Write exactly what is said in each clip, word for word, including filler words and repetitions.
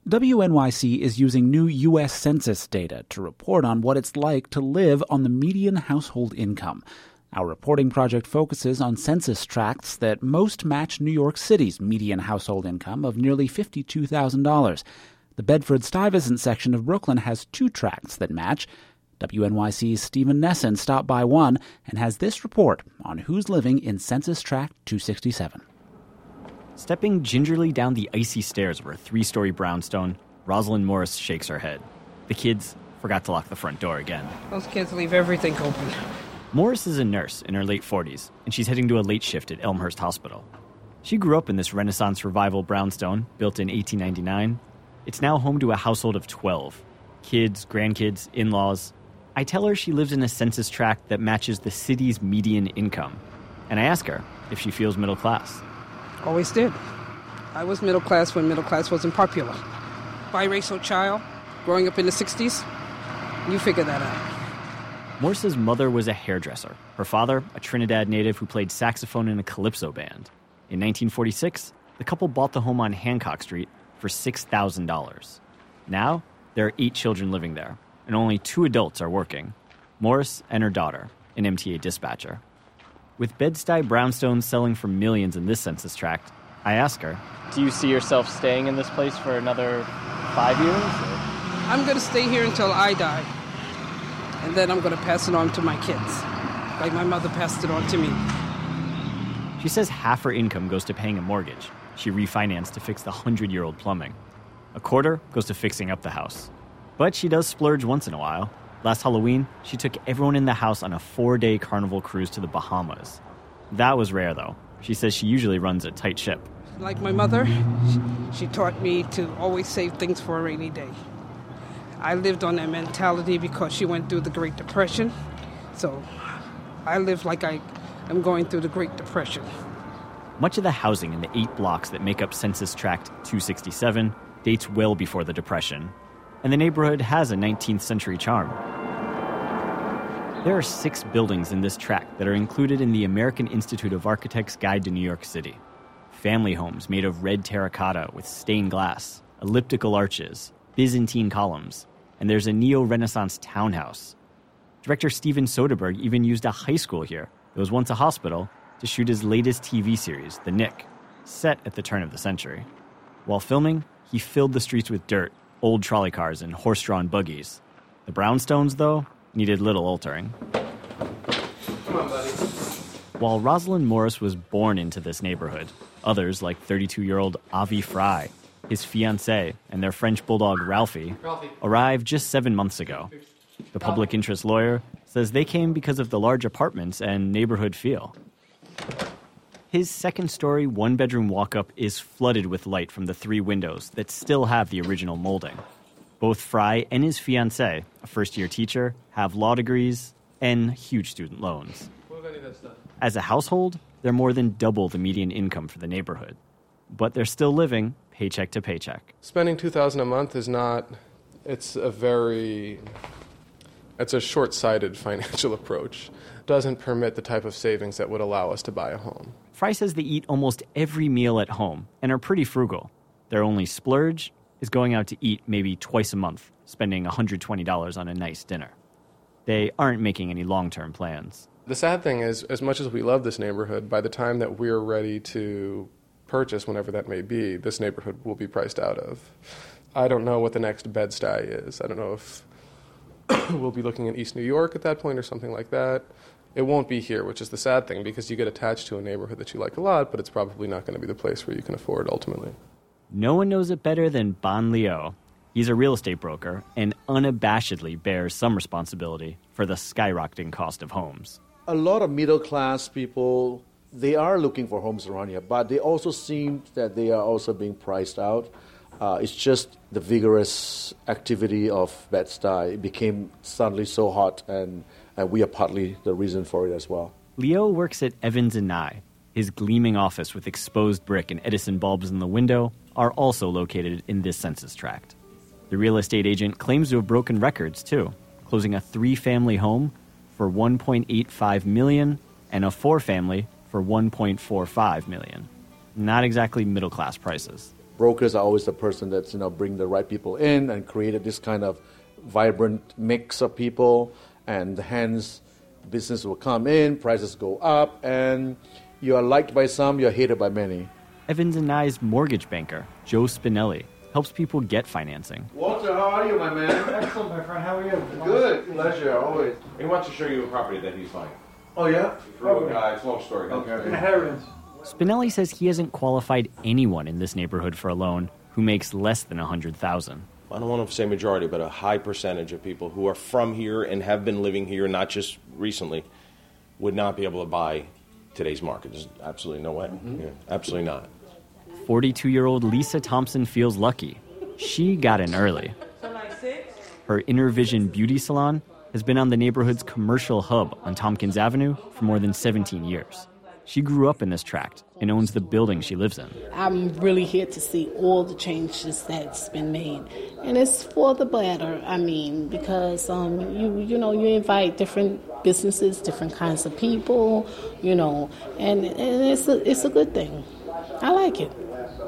W N Y C is using new U S Census data to report on what it's like to live on the median household income. Our reporting project focuses on census tracts that most match New York City's median household income of nearly fifty-two thousand dollars. The Bedford-Stuyvesant section of Brooklyn has two tracts that match. W N Y C's Stephen Nesson stopped by one and has this report on who's living in Census Tract two sixty-seven. Stepping gingerly down the icy stairs of her three-story brownstone, Rosalind Morris shakes her head. The kids forgot to lock the front door again. Those kids leave everything open. Morris is a nurse in her late forties, and she's heading to a late shift at Elmhurst Hospital. She grew up in this Renaissance Revival brownstone, built in eighteen ninety-nine. It's now home to a household of twelve. Kids, grandkids, in-laws. I tell her she lives in a census tract that matches the city's median income. And I ask her if she feels middle class. Always did. I was middle class when middle class wasn't popular. Biracial child, growing up in the sixties. You figure that out. Morris's mother was a hairdresser. Her father, a Trinidad native who played saxophone in a calypso band. In nineteen forty-six, the couple bought the home on Hancock Street for six thousand dollars. Now, there are eight children living there, and only two adults are working. Morris and her daughter, an M T A dispatcher. With Bed-Stuy brownstones selling for millions in this census tract, I ask her, do you see yourself staying in this place for another five years? Or? I'm going to stay here until I die. And then I'm going to pass it on to my kids, like my mother passed it on to me. She says half her income goes to paying a mortgage. She refinanced to fix the hundred-year-old plumbing. A quarter goes to fixing up the house. But she does splurge once in a while. Last Halloween, she took everyone in the house on a four-day carnival cruise to the Bahamas. That was rare, though. She says she usually runs a tight ship. Like my mother, she taught me to always save things for a rainy day. I lived on that mentality because she went through the Great Depression. So I live like I am going through the Great Depression. Much of the housing in the eight blocks that make up Census Tract two sixty-seven dates well before the Depression. And the neighborhood has a nineteenth century charm. There are six buildings in this tract that are included in the American Institute of Architects Guide to New York City. Family homes made of red terracotta with stained glass, elliptical arches, Byzantine columns, and there's a neo-Renaissance townhouse. Director Steven Soderbergh even used a high school here that was once a hospital to shoot his latest T V series, The Knick, set at the turn of the century. While filming, he filled the streets with dirt, old trolley cars, and horse-drawn buggies. The brownstones, though, needed little altering. Come on, buddy. While Rosalind Morris was born into this neighborhood, others, like thirty-two-year-old Avi Fry, his fiancée, and their French bulldog Ralphie, Ralphie, arrived just seven months ago. The public interest lawyer says they came because of the large apartments and neighborhood feel. His second-story, one-bedroom walk-up is flooded with light from the three windows that still have the original molding. Both Fry and his fiancée, a first-year teacher, have law degrees and huge student loans. As a household, they're more than double the median income for the neighborhood. But they're still living paycheck to paycheck. Spending two thousand dollars a month is not, it's a very, it's a short-sighted financial approach. Doesn't permit the type of savings that would allow us to buy a home. Fry says they eat almost every meal at home and are pretty frugal. Their only splurge is going out to eat maybe twice a month, spending one hundred twenty dollars on a nice dinner. They aren't making any long-term plans. The sad thing is, as much as we love this neighborhood, by the time that we're ready to purchase, whenever that may be, this neighborhood will be priced out of. I don't know what the next Bed-Stuy is. I don't know if we'll be looking at East New York at that point or something like that. It won't be here, which is the sad thing, because you get attached to a neighborhood that you like a lot, but it's probably not going to be the place where you can afford ultimately. No one knows it better than Bon Leo. He's a real estate broker and unabashedly bears some responsibility for the skyrocketing cost of homes. A lot of middle-class people, they are looking for homes around here, but they also seem that they are also being priced out. Uh, it's just the vigorous activity of Bed-Stuy. It became suddenly so hot, and, and we are partly the reason for it as well. Leo works at Evans and Nye. His gleaming office with exposed brick and Edison bulbs in the window are also located in this census tract. The real estate agent claims to have broken records, too, closing a three-family home for one point eight five million dollars and a four-family for one point four five million dollars. Not exactly middle-class prices. brokers are always the person that's, you know, bring the right people in and created this kind of vibrant mix of people, and hence business will come in, prices go up, and you are liked by some, you're hated by many. Evans and Nye's mortgage banker, Joe Spinelli, helps people get financing. Walter, how are you, my man? Excellent, my friend. How are you? Good. Pleasure, always. He wants to show you a property that he's buying. Oh, yeah? Through a guy, it's a long story. Okay. Inheritance. Spinelli says he hasn't qualified anyone in this neighborhood for a loan who makes less than one hundred thousand dollars. I don't want to say majority, but a high percentage of people who are from here and have been living here, not just recently, would not be able to buy today's market. There's absolutely no way. Mm-hmm. Yeah, absolutely not. forty-two-year-old Lisa Thompson feels lucky. She got in early. Her Inner Vision beauty salon has been on the neighborhood's commercial hub on Tompkins Avenue for more than seventeen years. She grew up in this tract and owns the building she lives in. I'm really here to see all the changes that's been made. And it's for the better, I mean, because, um, you you know, you invite different businesses, different kinds of people, you know, and, and it's a, it's a good thing. I like it.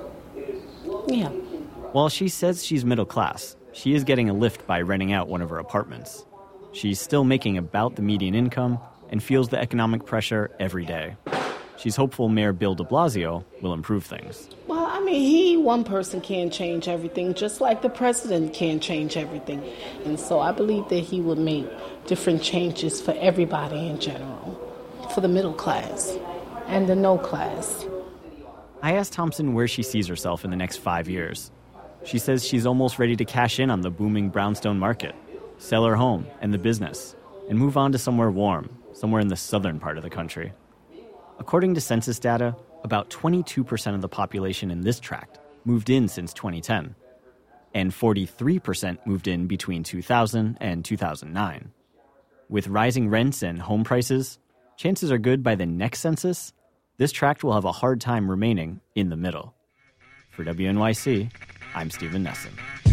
Yeah. While she says she's middle class, she is getting a lift by renting out one of her apartments. She's still making about the median income and feels the economic pressure every day. She's hopeful Mayor Bill de Blasio will improve things. Well, I mean, he, one person can't change everything, just like the president can't change everything. And so I believe that he would make different changes for everybody in general, for the middle class and the no class. I asked Thompson where she sees herself in the next five years. She says she's almost ready to cash in on the booming brownstone market, sell her home and the business, and move on to somewhere warm, somewhere in the southern part of the country. According to census data, about twenty-two percent of the population in this tract moved in since twenty ten, and forty-three percent moved in between two thousand and two thousand nine. With rising rents and home prices, chances are good by the next census, this tract will have a hard time remaining in the middle. For W N Y C, I'm Stephen Nesson.